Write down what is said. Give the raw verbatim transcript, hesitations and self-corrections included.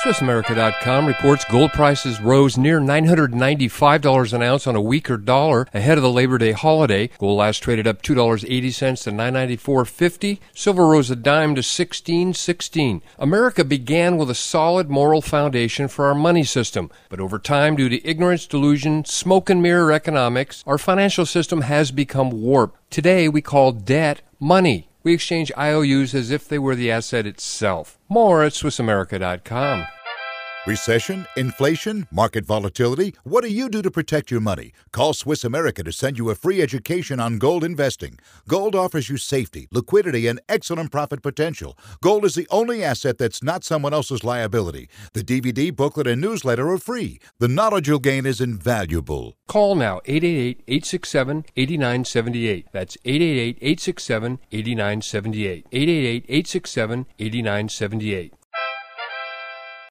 Swiss America dot com reports gold prices rose near nine hundred ninety-five dollars an ounce on a weaker dollar ahead of the Labor Day holiday. Gold last traded up two dollars and eighty cents to nine ninety-four fifty. Silver rose a dime to sixteen sixteen. America began with a solid moral foundation for our money system, but over time, due to ignorance, delusion, smoke and mirror economics, our financial system has become warped. Today, we call debt money. We exchange I O Us as if they were the asset itself. More at Swiss America dot com. Recession, inflation, market volatility. What do you do to protect your money? Call Swiss America to send you a free education on gold investing. Gold offers you safety, liquidity, and excellent profit potential. Gold is the only asset that's not someone else's liability. The D V D, booklet, and newsletter are free. The knowledge you'll gain is invaluable. Call now, eight eight eight, eight six seven, eight nine seven eight. That's eight eight eight, eight six seven, eight nine seven eight. eight eight eight, eight six seven, eight nine seven eight.